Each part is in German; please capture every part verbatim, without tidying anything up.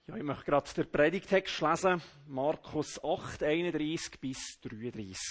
Ja, ich möchte gerade den Predigtext lesen, Markus acht, einunddreissig bis dreiunddreissig.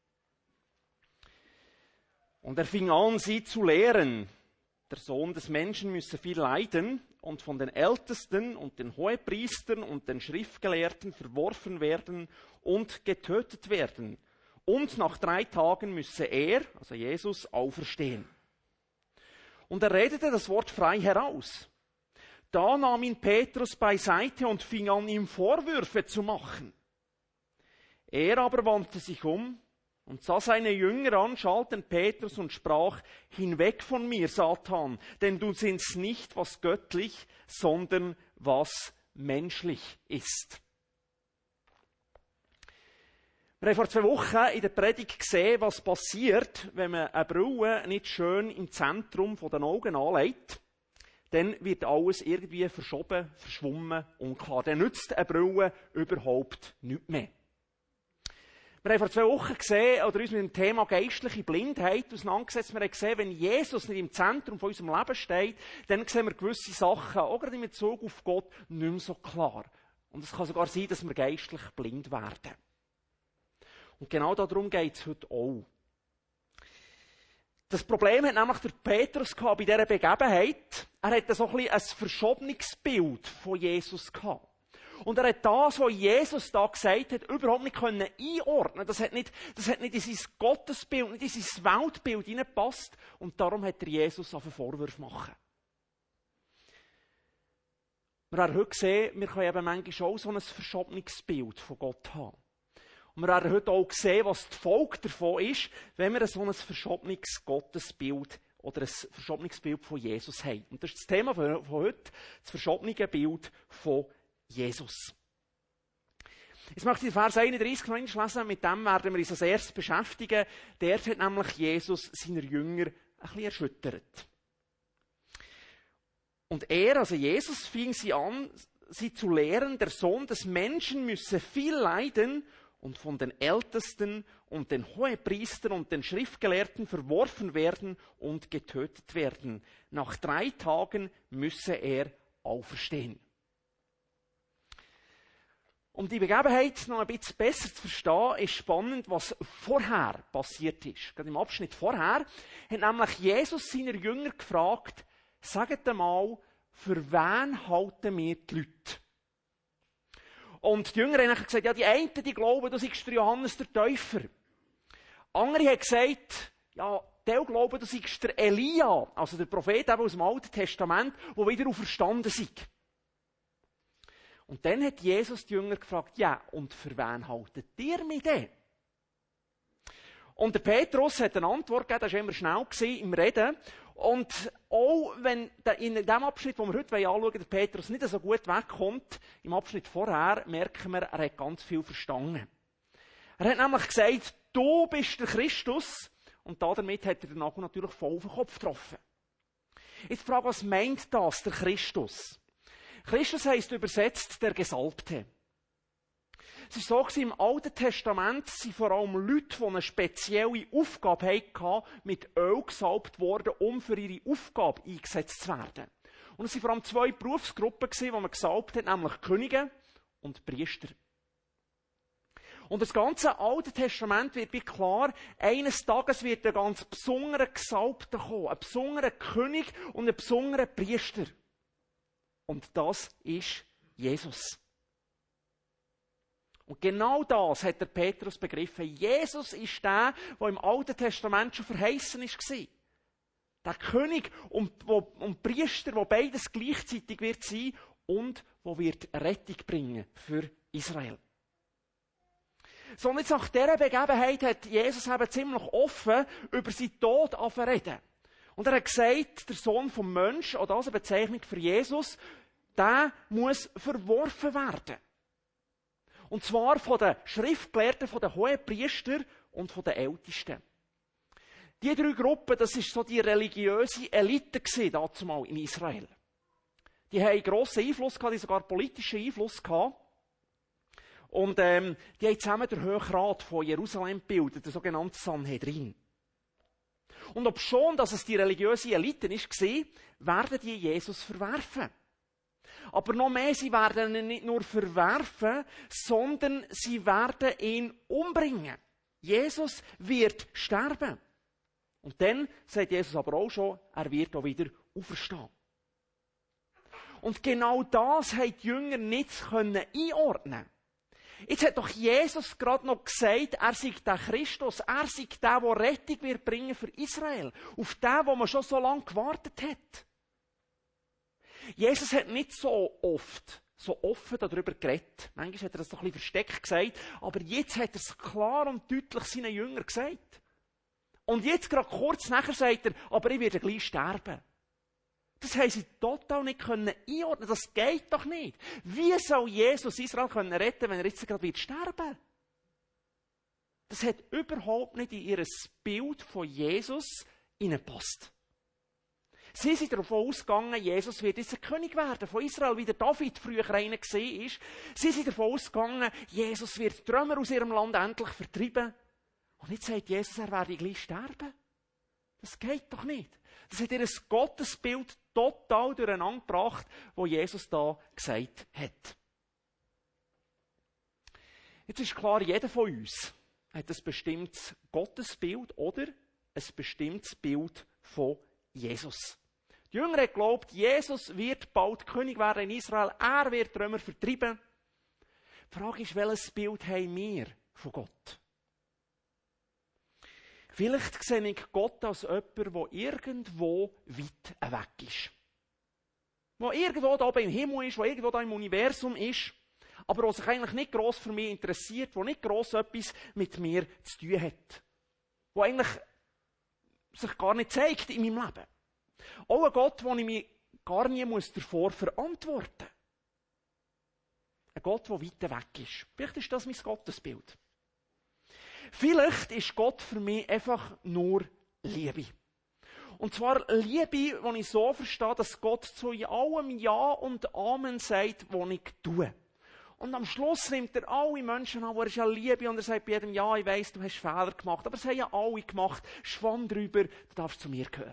Und er fing an, sie zu lehren. Der Sohn des Menschen müsse viel leiden und von den Ältesten und den Hohepriestern und den Schriftgelehrten verworfen werden und getötet werden. Und nach drei Tagen müsse er, also Jesus, auferstehen. Und er redete das Wort frei heraus. Da nahm ihn Petrus beiseite und fing an, ihm Vorwürfe zu machen. Er aber wandte sich um und sah seine Jünger an, schalten Petrus und sprach: Hinweg von mir, Satan, denn du sinnst nicht, was göttlich, sondern was menschlich ist. Wir haben vor zwei Wochen in der Predigt gesehen, was passiert, wenn man eine Brille nicht schön im Zentrum der Augen anlegt. Dann wird alles irgendwie verschoben, verschwommen, unklar. Dann nützt eine Brille überhaupt nichts mehr. Wir haben vor zwei Wochen gesehen, oder uns mit dem Thema geistliche Blindheit auseinandergesetzt. Wir haben gesehen, wenn Jesus nicht im Zentrum von unserem Leben steht, dann sehen wir gewisse Sachen, auch gerade in Bezug auf Gott, nicht mehr so klar. Und es kann sogar sein, dass wir geistlich blind werden. Und genau darum geht es heute auch. Das Problem hat nämlich der Petrus gehabt bei dieser Begebenheit. Er hatte so ein bisschen ein verschobenes Bild von Jesus gehabt. Und er hat das, was Jesus da gesagt hat, überhaupt nicht können einordnen. Das hat nicht, das hat nicht in sein Gottesbild, nicht in sein Weltbild hineingepasst. Und darum hat er Jesus auf einen Vorwurf machen. Wir haben heute gesehen, wir können eben manchmal auch so ein verschobenes Bild von Gott haben. Und wir werden heute auch sehen, was die Folge davon ist, wenn wir so ein verschobenes Gottesbild oder ein verschobenes Bild von Jesus haben. Und das ist das Thema von heute, das verschobene Bild von Jesus. Jetzt möchte ich den Vers einunddreissig noch einmal lesen, mit dem werden wir uns als erstes beschäftigen. Dort hat nämlich Jesus seine Jünger ein bisschen erschüttert. Und er, also Jesus, fing sie an, sie zu lehren, der Sohn des Menschen müsse viel leiden und von den Ältesten und den Hohepriestern und den Schriftgelehrten verworfen werden und getötet werden. Nach drei Tagen müsse er auferstehen. Um die Begebenheit noch ein bisschen besser zu verstehen, ist spannend, was vorher passiert ist. Gerade im Abschnitt vorher hat nämlich Jesus seine Jünger gefragt: Sagt einmal, für wen halten wir die Leute? Und die Jünger haben gesagt, ja, die einen, die glauben, du seist der Johannes der Täufer. Andere haben gesagt, ja, die glauben, du seist der Elia, also der Prophet eben aus dem Alten Testament, der wieder auferstanden ist. Und dann hat Jesus die Jünger gefragt, ja, und für wen haltet ihr mich denn? Und der Petrus hat eine Antwort gegeben, der war immer schnell im Reden. Und auch wenn in dem Abschnitt, den wir heute anschauen wollen, der Petrus nicht so gut wegkommt, im Abschnitt vorher merken wir, er hat ganz viel verstanden. Er hat nämlich gesagt, du bist der Christus. Und damit hat er den Nagel natürlich voll auf den Kopf getroffen. Jetzt die Frage, was meint das, der Christus? Christus heisst übersetzt der Gesalbte. Es war so, im Alten Testament sind vor allem Leute, die eine spezielle Aufgabe hatten, mit Öl gesalbt worden, um für ihre Aufgabe eingesetzt zu werden. Und es waren vor allem zwei Berufsgruppen, die man gesalbt hat, nämlich Könige und Priester. Und das ganze Alte Testament wird wie klar, eines Tages wird ein ganz besonderer Gesalbter kommen, ein besonderer König und ein besonderer Priester. Und das ist Jesus. Und genau das hat der Petrus begriffen. Jesus ist der, der im Alten Testament schon verheißen war. Der König und, und Priester, der beides gleichzeitig wird sein und der wird Rettung bringen für Israel. So, und jetzt nach dieser Begebenheit hat Jesus eben ziemlich offen über seinen Tod angefangen. Und er hat gesagt, der Sohn vom Menschen, oder das eine Bezeichnung für Jesus, der muss verworfen werden. Und zwar von den Schriftgelehrten, von den Hohepriestern und von den Ältesten. Die drei Gruppen, das war so die religiöse Elite dazumal in Israel. Die haben grossen Einfluss gehabt, die sogar politischen Einfluss gehabt. Und ähm, die haben zusammen den Hochrat von Jerusalem gebildet, der sogenannte Sanhedrin. Und obschon, dass es die religiöse Elite war, werden die Jesus verwerfen. Aber noch mehr, sie werden ihn nicht nur verwerfen, sondern sie werden ihn umbringen. Jesus wird sterben. Und dann sagt Jesus aber auch schon, er wird auch wieder auferstehen. Und genau das haben die Jünger nicht einordnen können. Jetzt hat doch Jesus gerade noch gesagt, er sei der Christus, er sei der, der Rettung wird bringen für Israel. Auf den, wo man schon so lange gewartet hat. Jesus hat nicht so oft, so offen darüber geredet. Manchmal hat er das doch ein bisschen versteckt gesagt, aber jetzt hat er es klar und deutlich seinen Jüngern gesagt. Und jetzt gerade kurz nachher sagt er, aber ich werde gleich sterben. Das haben sie total nicht einordnen können. Das geht doch nicht. Wie soll Jesus Israel können retten, wenn er jetzt gerade wird sterben? Das hat überhaupt nicht in ihr Bild von Jesus hineingepasst. Sie sind davon ausgegangen, Jesus wird jetzt ein König werden von Israel, wie der David früher einer gesehen ist. Sie sind davon ausgegangen, Jesus wird die Römer aus ihrem Land endlich vertreiben. Und jetzt sagt Jesus, er werde gleich sterben. Das geht doch nicht. Das hat ihr ein Gottesbild total durcheinander gebracht, was Jesus da gesagt hat. Jetzt ist klar, jeder von uns hat ein bestimmtes Gottesbild oder ein bestimmtes Bild von Jesus. Die Jünger haben geglaubt, Jesus wird bald König werden in Israel, er wird die Römer vertreiben. Die Frage ist, welches Bild haben wir von Gott? Vielleicht sehe ich Gott als jemand, der irgendwo weit weg ist. Der irgendwo da oben im Himmel ist, der irgendwo da im Universum ist, aber der sich eigentlich nicht gross für mich interessiert, der nicht gross etwas mit mir zu tun hat. Der eigentlich sich gar nicht zeigt in meinem Leben. Auch ein Gott, den ich mich gar nie muss davor verantworten muss. Ein Gott, der weit weg ist. Vielleicht ist das mein Gottesbild. Vielleicht ist Gott für mich einfach nur Liebe. Und zwar Liebe, die ich so verstehe, dass Gott zu allem Ja und Amen sagt, was ich tue. Und am Schluss nimmt er alle Menschen an, wo er ist ja Liebe, und er sagt bei jedem, ja, ich weiss, du hast Fehler gemacht, aber es haben ja alle gemacht, schwamm drüber, du darfst zu mir gehören.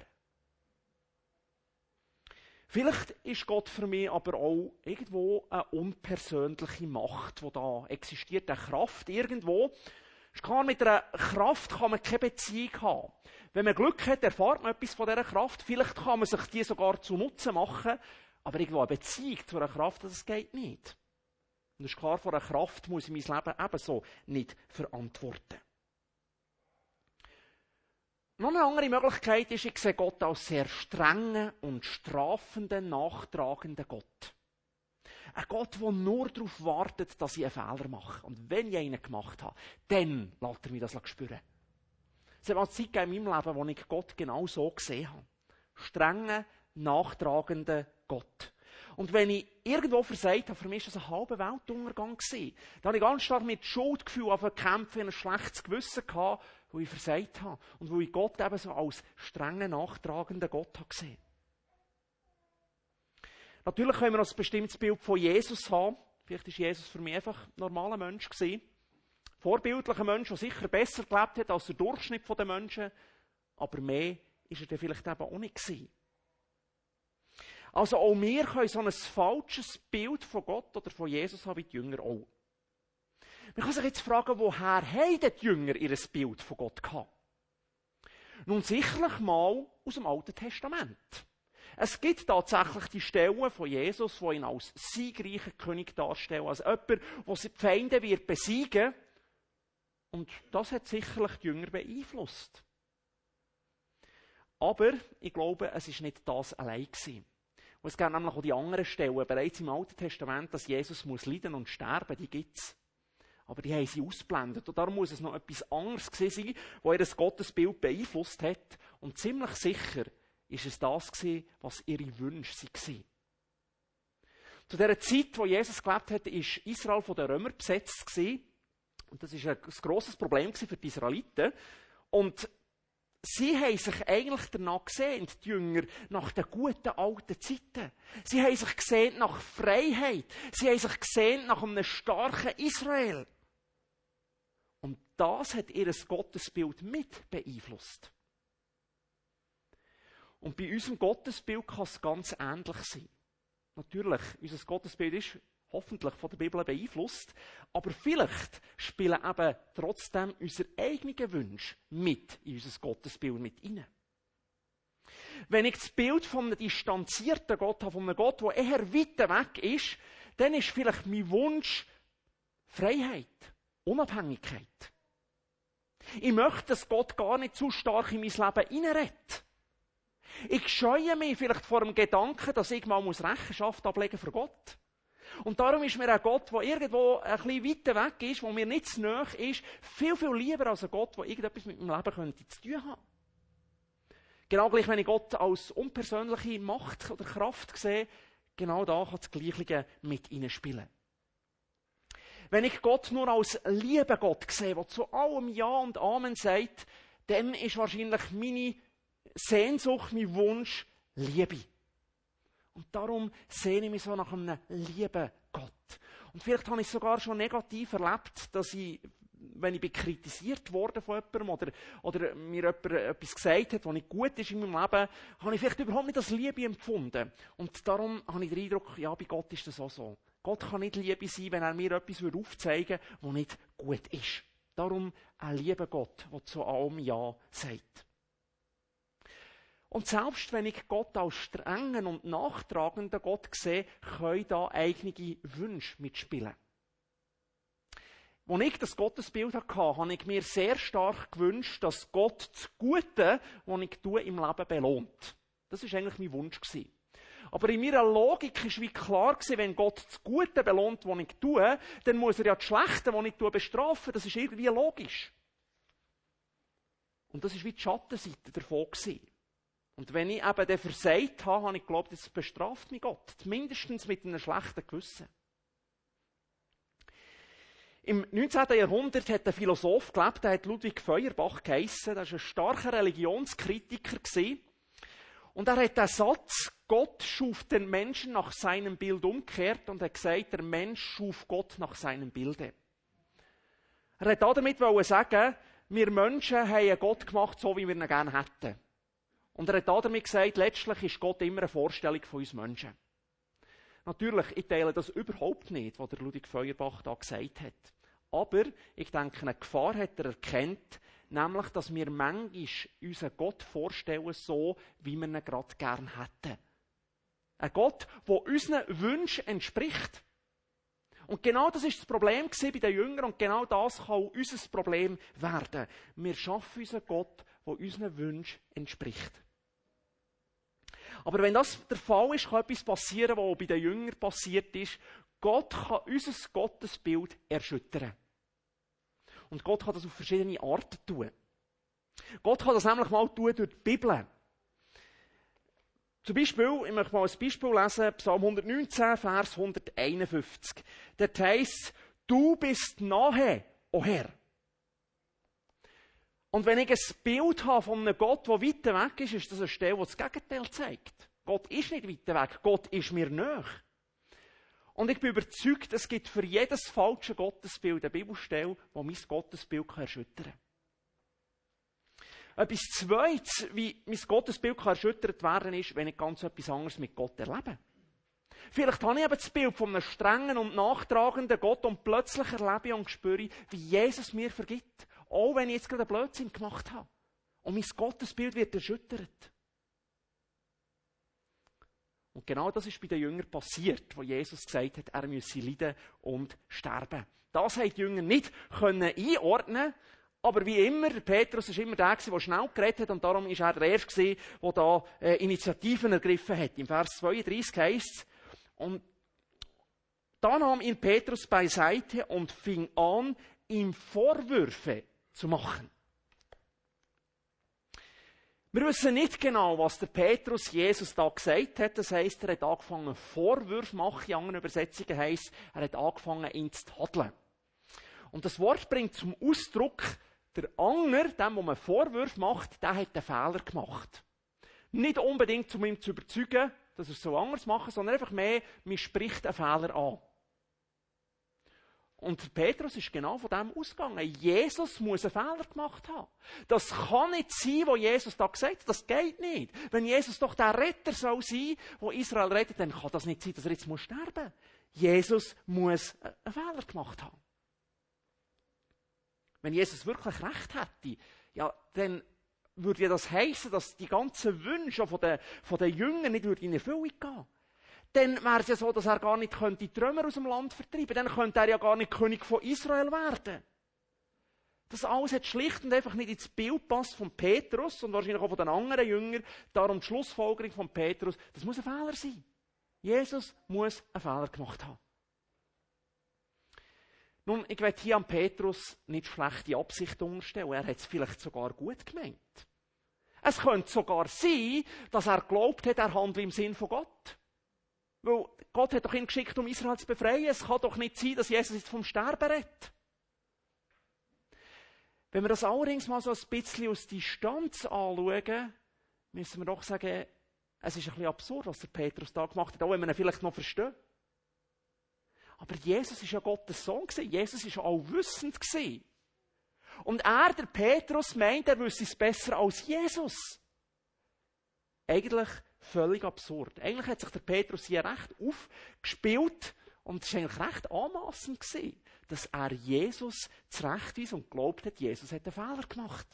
Vielleicht ist Gott für mich aber auch irgendwo eine unpersönliche Macht, die da existiert, eine Kraft irgendwo. Ist klar, mit einer Kraft kann man keine Beziehung haben. Wenn man Glück hat, erfahrt man etwas von dieser Kraft. Vielleicht kann man sich die sogar zu Nutzen machen. Aber irgendwo eine Beziehung zu einer Kraft, das geht nicht. Und es ist klar, von einer Kraft muss ich mein Leben ebenso nicht verantworten. Noch eine andere Möglichkeit ist, ich sehe Gott als sehr strengen und strafenden, nachtragenden Gott. Ein Gott, der nur darauf wartet, dass ich einen Fehler mache. Und wenn ich einen gemacht habe, dann lässt er mich das spüren. Es hat mal eine Zeit gegeben in meinem Leben, wo ich Gott genau so gesehen habe. Strengen, nachtragenden Gott. Und wenn ich irgendwo versagt habe, für mich war das ein halber Weltuntergang gewesen. Da habe ich ganz stark mit Schuldgefühl auf einen Kämpfen, ein schlechtes Gewissen gehabt, wo ich versagt habe. Und wo ich Gott eben so als strengen, nachtragenden Gott habe gesehen. Natürlich können wir noch ein bestimmtes Bild von Jesus haben. Vielleicht war Jesus für mich einfach ein normaler Mensch gewesen. Vorbildlicher Mensch, der sicher besser gelebt hat als der Durchschnitt der Menschen. Aber mehr ist er dann vielleicht eben auch nicht gewesen. Also auch wir können so ein falsches Bild von Gott oder von Jesus haben, wie die Jünger auch. Man kann sich jetzt fragen, woher haben die Jünger ihr Bild von Gott gehabt? Nun sicherlich mal aus dem Alten Testament. Es gibt tatsächlich die Stellen von Jesus, die ihn als siegreichen König darstellen, als jemand, der die Feinde wird besiegen. Und das hat sicherlich die Jünger beeinflusst. Aber ich glaube, es war nicht das allein gewesen. Und es gibt nämlich auch die anderen Stellen, bereits im Alten Testament, dass Jesus muss leiden und sterben, die gibt es. Aber die haben sie ausgeblendet. Und darum muss es noch etwas anderes gewesen sein, das ihr Gottesbild beeinflusst hat. Und ziemlich sicher ist es das gewesen, was ihre Wünsche waren. Zu dieser Zeit, wo Jesus gelebt hat, war Israel von den Römern besetzt gewesen. Und das war ein grosses Problem für die Israeliten. Und sie haben sich eigentlich danach gesehnt, die Jünger, nach den guten alten Zeiten. Sie haben sich gesehnt nach Freiheit. Sie haben sich gesehnt nach einem starken Israel. Und das hat ihr Gottesbild mit beeinflusst. Und bei unserem Gottesbild kann es ganz ähnlich sein. Natürlich, unser Gottesbild ist hoffentlich von der Bibel beeinflusst, aber vielleicht spielen eben trotzdem unsere eigenen Wünsche mit in unser Gottesbild mit hinein. Wenn ich das Bild von einem distanzierten Gott habe, von einem Gott, der eher weit weg ist, dann ist vielleicht mein Wunsch Freiheit, Unabhängigkeit. Ich möchte, dass Gott gar nicht zu stark in mein Leben hineinredet. Ich scheue mich vielleicht vor dem Gedanken, dass ich mal Rechenschaft ablegen muss für Gott. Und darum ist mir ein Gott, der irgendwo ein bisschen weiter weg ist, der mir nicht zu nahe ist, viel, viel lieber als ein Gott, der irgendetwas mit meinem Leben könnte zu tun haben. Genau gleich, wenn ich Gott als unpersönliche Macht oder Kraft sehe, genau da kann das Gleiche mit hineinspielen. Wenn ich Gott nur als lieben Gott sehe, der zu allem Ja und Amen sagt, dann ist wahrscheinlich meine Sehnsucht, mein Wunsch Liebe. Und darum sehne ich mich so nach einem lieben Gott. Und vielleicht habe ich es sogar schon negativ erlebt, dass ich, wenn ich kritisiert wurde von jemandem oder, oder mir jemand etwas gesagt hat, was nicht gut ist in meinem Leben, habe ich vielleicht überhaupt nicht als Liebe empfunden. Und darum habe ich den Eindruck, ja, bei Gott ist das auch so. Gott kann nicht Liebe sein, wenn er mir etwas aufzeigen würde, was nicht gut ist. Darum ein lieber Gott, der zu allem Ja sagt. Und selbst wenn ich Gott als strengen und nachtragenden Gott sehe, können da eigene Wünsche mitspielen. Als ich das Gottesbild hatte, habe ich mir sehr stark gewünscht, dass Gott das Gute, was ich tue, im Leben belohnt. Das war eigentlich mein Wunsch. Aber in meiner Logik war wie klar, wenn Gott das Gute belohnt, was ich tue, dann muss er ja das Schlechte, was ich tue, bestrafen. Das ist irgendwie logisch. Und das war wie die Schattenseite davon. Und wenn ich eben den versagt habe, habe ich geglaubt, jetzt bestraft mich Gott. Zumindest mit einem schlechten Gewissen. Im neunzehnten Jahrhundert hat ein Philosoph gelebt, der hat Ludwig Feuerbach geheissen. Das war ein starker Religionskritiker. Und er hat den Satz, Gott schuf den Menschen nach seinem Bild umgekehrt und hat gesagt, der Mensch schuf Gott nach seinem Bilde. Er hat damit sagen, wir Menschen haben einen Gott gemacht, so wie wir ihn gerne hätten. Und er hat damit gesagt, letztlich ist Gott immer eine Vorstellung von uns Menschen. Natürlich, ich teile das überhaupt nicht, was der Ludwig Feuerbach da gesagt hat. Aber ich denke, eine Gefahr hat er erkannt, nämlich, dass wir manchmal unseren Gott vorstellen, so wie wir ihn gerade gerne hätten. Ein Gott, der unseren Wünschen entspricht. Und genau das ist das Problem bei den Jüngern und genau das kann auch unser Problem werden. Wir schaffen unseren Gott, der unseren Wünschen entspricht. Aber wenn das der Fall ist, kann etwas passieren, was auch bei den Jüngern passiert ist. Gott kann unser Gottesbild erschüttern. Und Gott kann das auf verschiedene Arten tun. Gott kann das nämlich mal tun durch die Bibel. Zum Beispiel, ich möchte mal ein Beispiel lesen, Psalm hundertneunzehn, Vers hunderteinundfünfzig. Dort heisst, du bist nahe, o Herr. Und wenn ich ein Bild habe von einem Gott, der weiter weg ist, ist das eine Stelle, die das Gegenteil zeigt. Gott ist nicht weiter weg, Gott ist mir nahe. Und ich bin überzeugt, es gibt für jedes falsche Gottesbild eine Bibelstelle, die mein Gottesbild erschüttern kann. Etwas Zweites, wie mein Gottesbild erschüttert werden kann, ist, wenn ich ganz etwas anderes mit Gott erlebe. Vielleicht habe ich eben das Bild von einem strengen und nachtragenden Gott und plötzlich erlebe und spüre, wie Jesus mir vergibt. Auch wenn ich jetzt gerade einen Blödsinn gemacht habe. Und mein Gottesbild wird erschüttert. Und genau das ist bei den Jüngern passiert, wo Jesus gesagt hat, er müsse leiden und sterben. Das haben die Jünger nicht können einordnen, aber wie immer, Petrus war immer der, der schnell geredet hat und darum war er der Erste, der da äh, Initiativen ergriffen hat. Im Vers zweiunddreißig heisst es, und da nahm ihn Petrus beiseite und fing an, ihm Vorwürfe zu machen. Wir wissen nicht genau, was der Petrus Jesus da gesagt hat. Das heisst, er hat angefangen, Vorwürfe zu machen. In anderen Übersetzungen heisst, er hat angefangen, ihn zu tadeln. Und das Wort bringt zum Ausdruck, der Anger, dem, wo man Vorwürfe macht, der hat einen Fehler gemacht. Nicht unbedingt, um ihn zu überzeugen, dass er es so anders machen, sondern einfach mehr, man spricht einen Fehler an. Und Petrus ist genau von dem ausgegangen. Jesus muss einen Fehler gemacht haben. Das kann nicht sein, was Jesus da gesagt hat. Das geht nicht. Wenn Jesus doch der Retter soll sein, der Israel rettet, dann kann das nicht sein, dass er jetzt muss sterben muss. Jesus muss einen Fehler gemacht haben. Wenn Jesus wirklich recht hätte, ja, dann würde ja das heissen, dass die ganzen Wünsche von den, von den Jüngern nicht in Erfüllung gehen. Dann wäre es ja so, dass er gar nicht könnte die Trümmer aus dem Land vertreiben. Dann könnte er ja gar nicht König von Israel werden. Das alles hat schlicht und einfach nicht ins Bild gepasst von Petrus und wahrscheinlich auch von den anderen Jüngern. Darum die Schlussfolgerung von Petrus, das muss ein Fehler sein. Jesus muss einen Fehler gemacht haben. Nun, ich will hier an Petrus nicht schlechte Absicht unterstellen. Er hat es vielleicht sogar gut gemeint. Es könnte sogar sein, dass er geglaubt hat, er handle im Sinn von Gott. Weil Gott hat doch ihn geschickt, um Israel zu befreien. Es kann doch nicht sein, dass Jesus jetzt vom Sterben redet. Wenn wir das allerdings mal so ein bisschen aus Distanz anschauen, müssen wir doch sagen, es ist ein bisschen absurd, was der Petrus da gemacht hat, auch wenn wir ihn vielleicht noch verstehen. Aber Jesus war ja Gottes Sohn. Jesus war allwissend. Und er, der Petrus, meint, er wüsste es besser als Jesus. Eigentlich völlig absurd. Eigentlich hat sich der Petrus hier recht aufgespielt und es war eigentlich recht anmassend gewesen, dass er Jesus zurechtweist und glaubt hat, Jesus hat einen Fehler gemacht.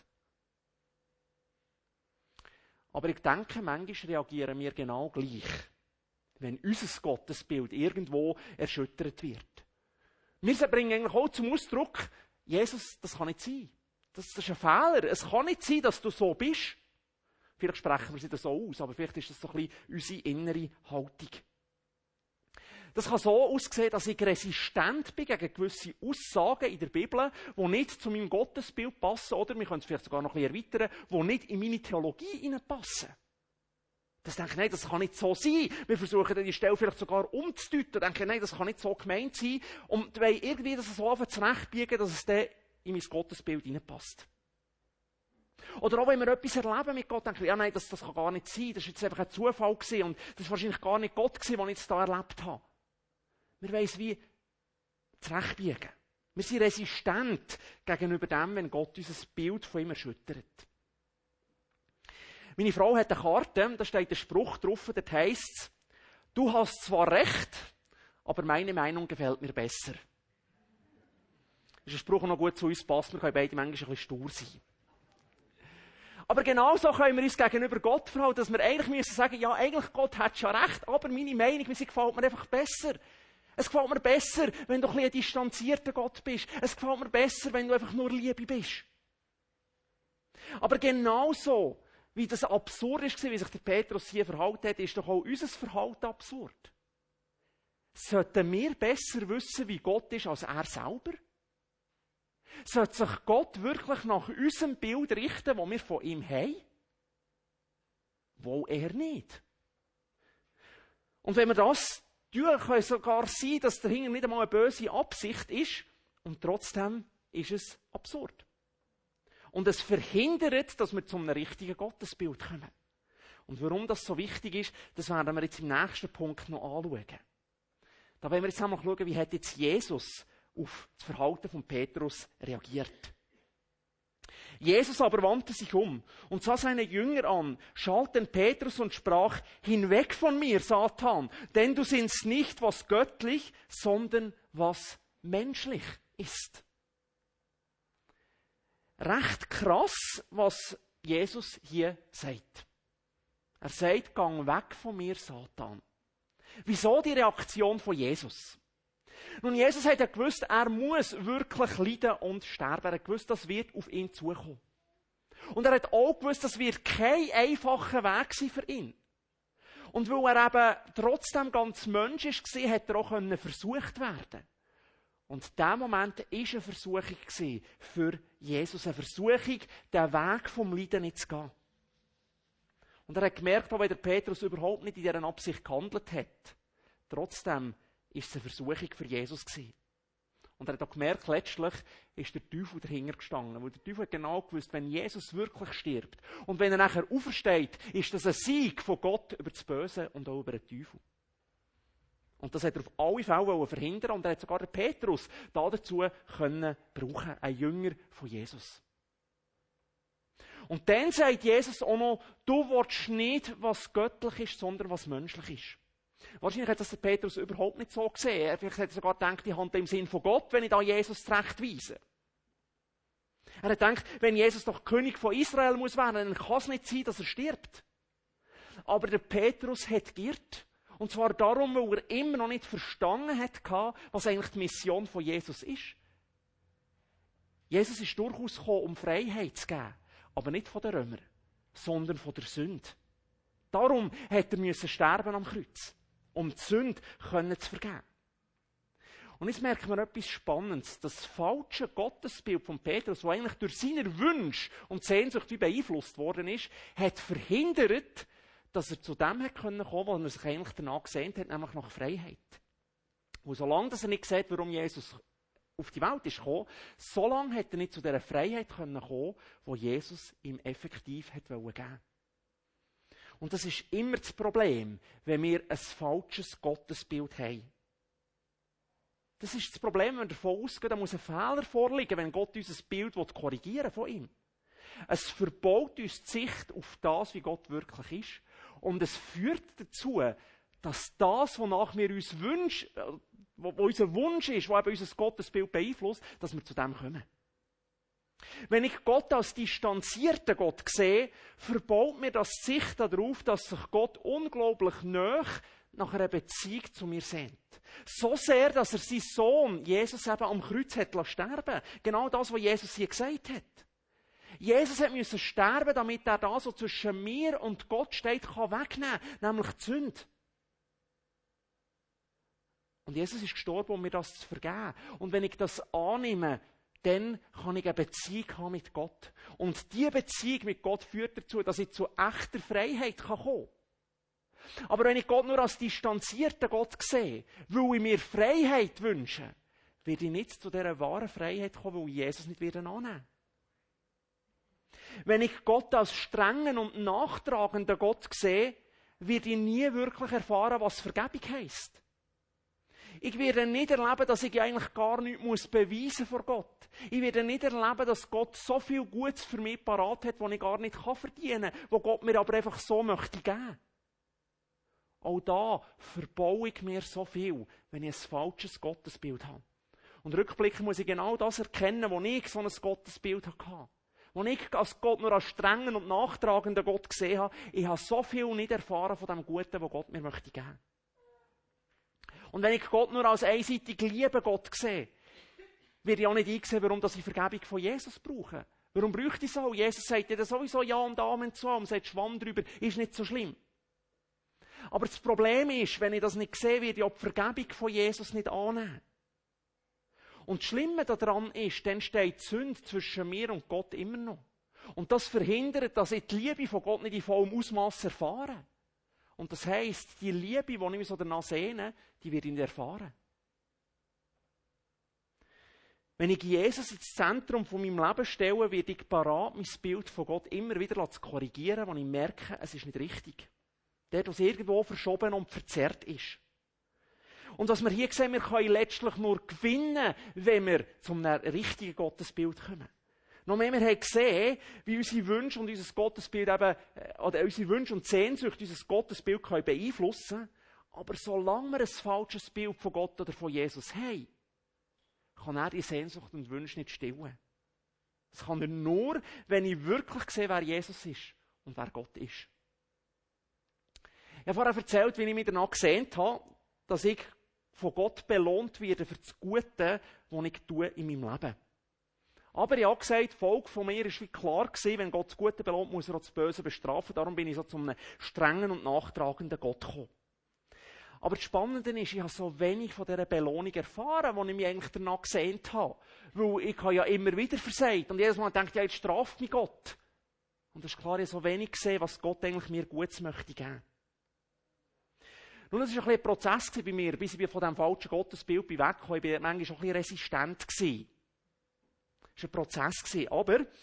Aber ich denke, manchmal reagieren wir genau gleich, wenn unser Gottesbild irgendwo erschüttert wird. Wir bringen eigentlich auch zum Ausdruck, Jesus, das kann nicht sein. Das, das ist ein Fehler. Es kann nicht sein, dass du so bist. Vielleicht sprechen wir es so aus, aber vielleicht ist das so ein bisschen unsere innere Haltung. Das kann so aussehen, dass ich resistent bin gegen gewisse Aussagen in der Bibel, die nicht zu meinem Gottesbild passen, oder wir können es vielleicht sogar noch ein bisschen erweitern, die nicht in meine Theologie hineinpassen. Das denke ich, nein, das kann nicht so sein. Wir versuchen dann die Stelle vielleicht sogar umzudeuten und denken, nein, das kann nicht so gemeint sein. Und wollen irgendwie das so zurechtbiegen, dass es dann in mein Gottesbild hineinpasst. Oder auch wenn wir etwas erleben mit Gott, denken wir, ja nein, das, das kann gar nicht sein, das war jetzt einfach ein Zufall gewesen und das war wahrscheinlich gar nicht Gott gewesen, den ich jetzt hier erlebt habe. Wir wollen es wie zurechtbiegen. Wir sind resistent gegenüber dem, wenn Gott unser Bild von ihm erschüttert. Meine Frau hat eine Karte, da steht ein Spruch drauf, dort heisst es, du hast zwar recht, aber meine Meinung gefällt mir besser. Das ist ein Spruch, der noch gut zu uns passt, wir können beide manchmal ein bisschen stur sein. Aber genauso können wir uns gegenüber Gott verhalten, dass wir eigentlich müssen sagen, ja, eigentlich Gott hat schon recht, aber meine Meinung, sie gefällt mir einfach besser. Es gefällt mir besser, wenn du ein bisschen ein distanzierter Gott bist. Es gefällt mir besser, wenn du einfach nur Liebe bist. Aber genauso, wie das absurd ist, wie sich der Petrus hier verhalten hat, ist doch auch unser Verhalten absurd. Sollten wir besser wissen, wie Gott ist, als er selber? Sollte sich Gott wirklich nach unserem Bild richten, das wir von ihm haben? Wohl eher nicht. Und wenn wir das tun, kann es sogar sein, dass dahinter nicht einmal eine böse Absicht ist, und trotzdem ist es absurd. Und es verhindert, dass wir zum richtigen Gottesbild kommen. Und warum das so wichtig ist, das werden wir jetzt im nächsten Punkt noch anschauen. Da wollen wir jetzt einmal schauen, wie hat jetzt Jesus auf das Verhalten von Petrus reagiert. Jesus aber wandte sich um und sah seine Jünger an, schalt den Petrus und sprach, hinweg von mir, Satan, denn du sinnst nicht, was göttlich, sondern was menschlich ist. Recht krass, was Jesus hier sagt. Er sagt, gang weg von mir, Satan. Wieso die Reaktion von Jesus? Nun, Jesus hat ja gewusst, er muss wirklich leiden und sterben. Er hat gewusst, das wird auf ihn zukommen. Und er hat auch gewusst, das wird kein einfacher Weg sein für ihn. Und weil er eben trotzdem ganz Mensch war, hat er auch versucht werden. Und dieser Moment war eine Versuchung für Jesus. Eine Versuchung, den Weg vom Leiden nicht zu gehen. Und er hat gemerkt, auch wenn der Petrus überhaupt nicht in dieser Absicht gehandelt hat, trotzdem ist es eine Versuchung für Jesus gewesen. Und er hat auch gemerkt, letztlich ist der Teufel dahinter gestanden. Weil der Teufel hat genau gewusst, wenn Jesus wirklich stirbt und wenn er nachher aufersteht, ist das ein Sieg von Gott über das Böse und auch über den Teufel. Und das hat er auf alle Fälle verhindern und er hat sogar den Petrus dazu können brauchen, ein Jünger von Jesus. Und dann sagt Jesus auch noch, du willst nicht, was göttlich ist, sondern was menschlich ist. Wahrscheinlich hat das der Petrus überhaupt nicht so gesehen. Er vielleicht hat sogar gedacht, ich handle im Sinn von Gott, wenn ich da Jesus zurechtweise. Er hat gedacht, wenn Jesus doch König von Israel muss werden, dann kann es nicht sein, dass er stirbt. Aber der Petrus hat geirrt. Und zwar darum, weil er immer noch nicht verstanden hat, was eigentlich die Mission von Jesus ist. Jesus ist durchaus gekommen, um Freiheit zu geben. Aber nicht von den Römern, sondern von der Sünde. Darum hat er müssen sterben am Kreuz, um die Sünde können zu vergeben. Und jetzt merkt man etwas Spannendes. Das falsche Gottesbild von Petrus, das eigentlich durch seine Wünsche und Sehnsucht wie beeinflusst worden ist, hat verhindert, dass er zu dem hat kommen konnte, was er sich eigentlich danach gesehnt hat, nämlich nach Freiheit. Und solange dass er nicht sieht, warum Jesus auf die Welt ist gekommen, solange hat er nicht zu dieser Freiheit kommen können, die Jesus ihm effektiv hat geben wollte. Und das ist immer das Problem, wenn wir ein falsches Gottesbild haben. Das ist das Problem, wenn wir davon ausgehen, da muss ein Fehler vorliegen, wenn Gott unser Bild korrigieren von ihm. Es verbaut uns die Sicht auf das, wie Gott wirklich ist. Und es führt dazu, dass das, wonach wir uns wünschen, wo, wo unser Wunsch ist, wo eben unser Gottesbild beeinflusst, dass wir zu dem kommen. Wenn ich Gott als distanzierten Gott sehe, verbaut mir das die Sicht darauf, dass sich Gott unglaublich nahe nach einer Beziehung zu mir sehnt. So sehr, dass er seinen Sohn, Jesus, eben am Kreuz hat sterben. Genau das, was Jesus hier gesagt hat. Jesus hat müssen sterben, damit er das, was zwischen mir und Gott steht, kann wegnehmen, nämlich die Sünde. Und Jesus ist gestorben, um mir das zu vergeben. Und wenn ich das annehme, dann kann ich eine Beziehung haben mit Gott. Und diese Beziehung mit Gott führt dazu, dass ich zu echter Freiheit kommen kann. Aber wenn ich Gott nur als distanzierten Gott sehe, weil ich mir Freiheit wünsche, werde ich nicht zu dieser wahren Freiheit kommen, weil ich Jesus nicht wieder annehmen. Wenn ich Gott als strengen und nachtragenden Gott sehe, werde ich nie wirklich erfahren, was Vergebung heisst. Ich werde nicht erleben, dass ich eigentlich gar nichts beweisen muss vor Gott. Ich werde nicht erleben, dass Gott so viel Gutes für mich parat hat, was ich gar nicht verdienen kann, was Gott mir aber einfach so möchte geben. Auch da verbaue ich mir so viel, wenn ich ein falsches Gottesbild habe. Und rückblickend muss ich genau das erkennen, wo ich so ein Gottesbild hatte. Wo ich als Gott nur als strengen und nachtragenden Gott gesehen habe, ich habe so viel nicht erfahren von dem Guten, was Gott mir möchte geben. Und wenn ich Gott nur als einseitig lieben Gott sehe, werde ich auch nicht einsehen, warum ich Vergebung von Jesus brauche. Warum bräuchte ich so? Jesus sagt ja sowieso Ja und Amen zu und sagt Schwamm drüber, ist nicht so schlimm. Aber das Problem ist, wenn ich das nicht sehe, werde ich auch die Vergebung von Jesus nicht annehmen. Und das Schlimme daran ist, dann steht die Sünde zwischen mir und Gott immer noch. Und das verhindert, dass ich die Liebe von Gott nicht in vollem Ausmaß erfahre. Und das heisst, die Liebe, die ich mich so danach sehne, die werde ich nicht erfahren. Wenn ich Jesus ins Zentrum von meinem Leben stelle, werde ich parat, mein Bild von Gott immer wieder zu korrigieren, wenn ich merke, es ist nicht richtig. Der, der irgendwo verschoben und verzerrt ist. Und was wir hier sehen, wir können letztlich nur gewinnen, wenn wir zum richtigen Gottesbild kommen. Noch mehr, wir haben gesehen, wie unsere Wünsche und unser Gottesbild eben, oder unsere Wünsche und Sehnsucht unser Gottesbild können beeinflussen. Aber solange wir ein falsches Bild von Gott oder von Jesus haben, kann er die Sehnsucht und Wünsche nicht stillen. Das kann er nur, wenn ich wirklich sehe, wer Jesus ist und wer Gott ist. Ich habe vorher erzählt, wie ich mich danach gesehnt habe, dass ich von Gott belohnt werde für das Gute, was ich tue in meinem Leben. Aber ich habe gesagt, die Folge von mir war wie klar gewesen, wenn Gott das Gute belohnt, muss er auch das Böse bestrafen. Darum bin ich so zu einem strengen und nachtragenden Gott gekommen. Aber das Spannende ist, ich habe so wenig von dieser Belohnung erfahren, die ich mich eigentlich danach gesehnt habe. Weil ich habe ja immer wieder versagt. Und jedes Mal denke ich, ja, jetzt straft mich Gott. Und es ist klar, ich habe so wenig gesehen, was Gott eigentlich mir Gutes möchte geben. Nun, es war ein, ein Prozess bei mir, bis ich von diesem falschen Gottesbild weggekommen bin. Ich war manchmal auch ein bisschen resistent. Es war ein Prozess. Aber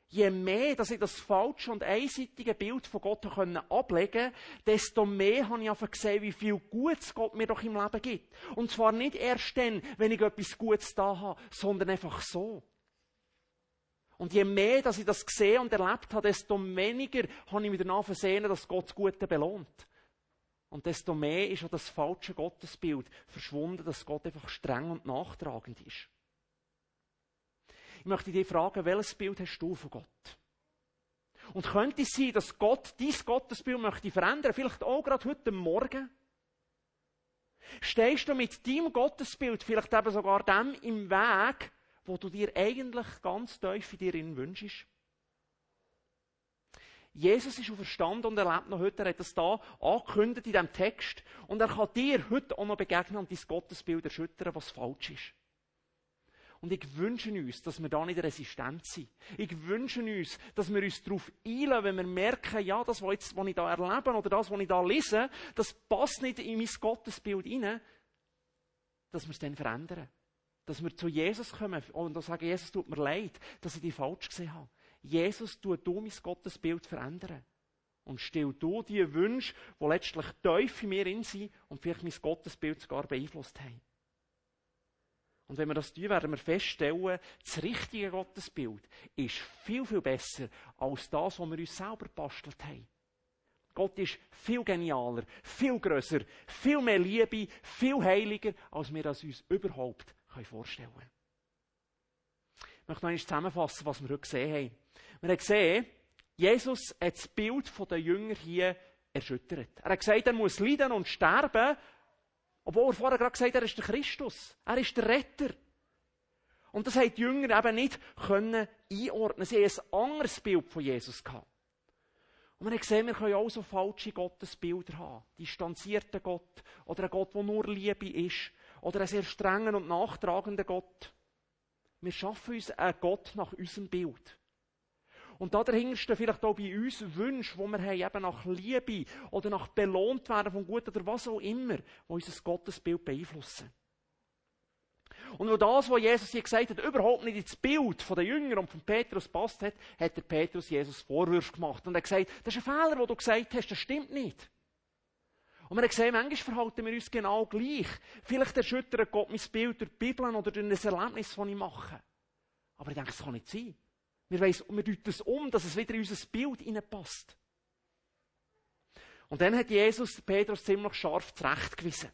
Je mehr, dass ich das falsche und einseitige Bild von Gott ablegen konnte, desto mehr habe ich einfach gesehen, wie viel Gutes Gott mir doch im Leben gibt. Und zwar nicht erst dann, wenn ich etwas Gutes da habe, sondern einfach so. Und je mehr, dass ich das gesehen und erlebt habe, desto weniger habe ich mich danach versehen, dass Gott das Gute belohnt. Und desto mehr ist auch das falsche Gottesbild verschwunden, dass Gott einfach streng und nachtragend ist. Ich möchte dich fragen, welches Bild hast du von Gott? Und könnte es sein, dass Gott dein Gottesbild möchte verändern, vielleicht auch gerade heute Morgen? Stehst du mit deinem Gottesbild vielleicht eben sogar dem im Weg, wo du dir eigentlich ganz tief in dir wünschst? Jesus ist auferstanden und er lebt noch heute. Er hat das da angekündigt in diesem Text. Und er kann dir heute auch noch begegnen und dein Gottesbild erschüttern, was falsch ist. Und ich wünsche uns, dass wir da nicht resistent sind. Ich wünsche uns, dass wir uns darauf einlassen, wenn wir merken, ja, das, was, jetzt, was ich da erlebe oder das, was ich da lese, das passt nicht in mein Gottesbild hinein, dass wir es dann verändern. Dass wir zu Jesus kommen und sagen, Jesus, tut mir leid, dass ich dich falsch gesehen habe. Jesus, tu du mein Gottesbild verändern. Und stell du die Wünsche, die letztlich tief in mir drin sind und vielleicht mein Gottesbild sogar beeinflusst haben. Und wenn wir das tun, werden wir feststellen, das richtige Gottesbild ist viel, viel besser als das, was wir uns selber gebastelt haben. Gott ist viel genialer, viel grösser, viel mehr Liebe, viel heiliger, als wir das uns überhaupt vorstellen können. Ich möchte noch einmal zusammenfassen, was wir heute gesehen haben. Wir haben gesehen, Jesus hat das Bild der Jünger hier erschüttert. Er hat gesagt, er muss leiden und sterben, obwohl er vorher gerade gesagt hat, er ist der Christus. Er ist der Retter. Und das haben die Jünger eben nicht können einordnen. Sie haben ein anderes Bild von Jesus gehabt. Und wir haben gesehen, wir können auch so falsche Gottesbilder haben. Distanzierten Gott oder ein Gott, der nur Liebe ist. Oder einen sehr strengen und nachtragenden Gott. Wir schaffen uns einen Gott nach unserem Bild. Und da dahinter stehen vielleicht auch bei uns Wünsche, die wir haben, eben nach Liebe oder nach belohnt werden von Gut oder was auch immer, die unser Gottesbild beeinflussen. Und weil das, was Jesus hier gesagt hat, überhaupt nicht ins Bild der Jünger und von Petrus passt hat, hat der Petrus Jesus Vorwürfe gemacht. Und er hat gesagt, das ist ein Fehler, den du gesagt hast, das stimmt nicht. Und wir haben gesehen, manchmal verhalten wir uns genau gleich. Vielleicht erschüttert Gott mein Bild durch die Bibel oder durch ein Erlebnis, das ich mache. Aber ich denke, das kann nicht sein. Wir, weiss, wir deuten es um, dass es wieder in unser Bild hineinpasst. Und dann hat Jesus Petrus ziemlich scharf zurechtgewiesen.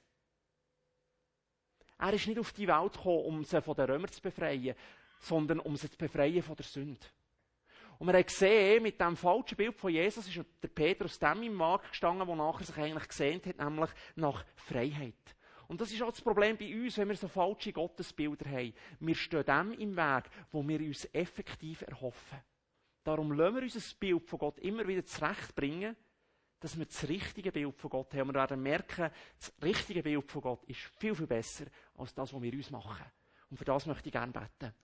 Er ist nicht auf die Welt gekommen, um sie von den Römern zu befreien, sondern um sie zu befreien von der Sünde. Und wir haben gesehen, mit diesem falschen Bild von Jesus ist der Petrus dem im Weg gestanden, wonach er sich eigentlich gesehnt hat, nämlich nach Freiheit. Und das ist auch das Problem bei uns, wenn wir so falsche Gottesbilder haben. Wir stehen dem im Weg, wo wir uns effektiv erhoffen. Darum lassen wir unser Bild von Gott immer wieder zurechtbringen, dass wir das richtige Bild von Gott haben. Und wir werden merken, das richtige Bild von Gott ist viel, viel besser als das, was wir uns machen. Und für das möchte ich gerne beten.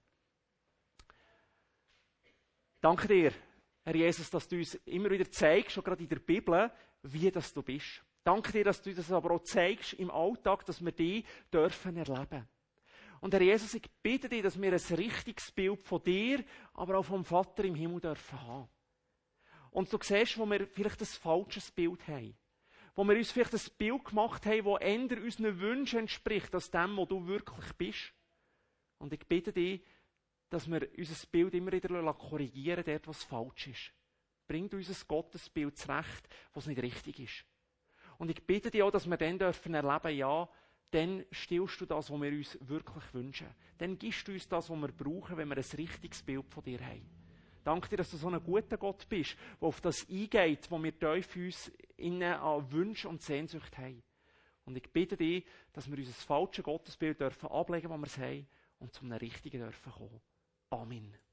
Danke dir, Herr Jesus, dass du uns immer wieder zeigst, schon gerade in der Bibel, wie das du bist. Danke dir, dass du das aber auch zeigst im Alltag, dass wir dich dürfen erleben. Und Herr Jesus, ich bitte dich, dass wir ein richtiges Bild von dir, aber auch vom Vater im Himmel dürfen haben. Und du siehst, wo wir vielleicht ein falsches Bild haben. Wo wir uns vielleicht ein Bild gemacht haben, das eher unseren Wünschen entspricht, als dem, wo du wirklich bist. Und ich bitte dich, dass wir unser Bild immer wieder korrigieren, dort, was falsch ist. Bringt unser Gottesbild zurecht, was nicht richtig ist. Und ich bitte dich auch, dass wir dann dürfen erleben, ja, dann stillst du das, was wir uns wirklich wünschen. Dann gibst du uns das, was wir brauchen, wenn wir ein richtiges Bild von dir haben. Danke dir, dass du so ein guter Gott bist, der auf das eingeht, was wir tief uns innen an Wünschen und Sehnsucht haben. Und ich bitte dich, dass wir unser falsches Gottesbild dürfen ablegen, das wir es haben, und zum richtigen dürfen kommen. Amen.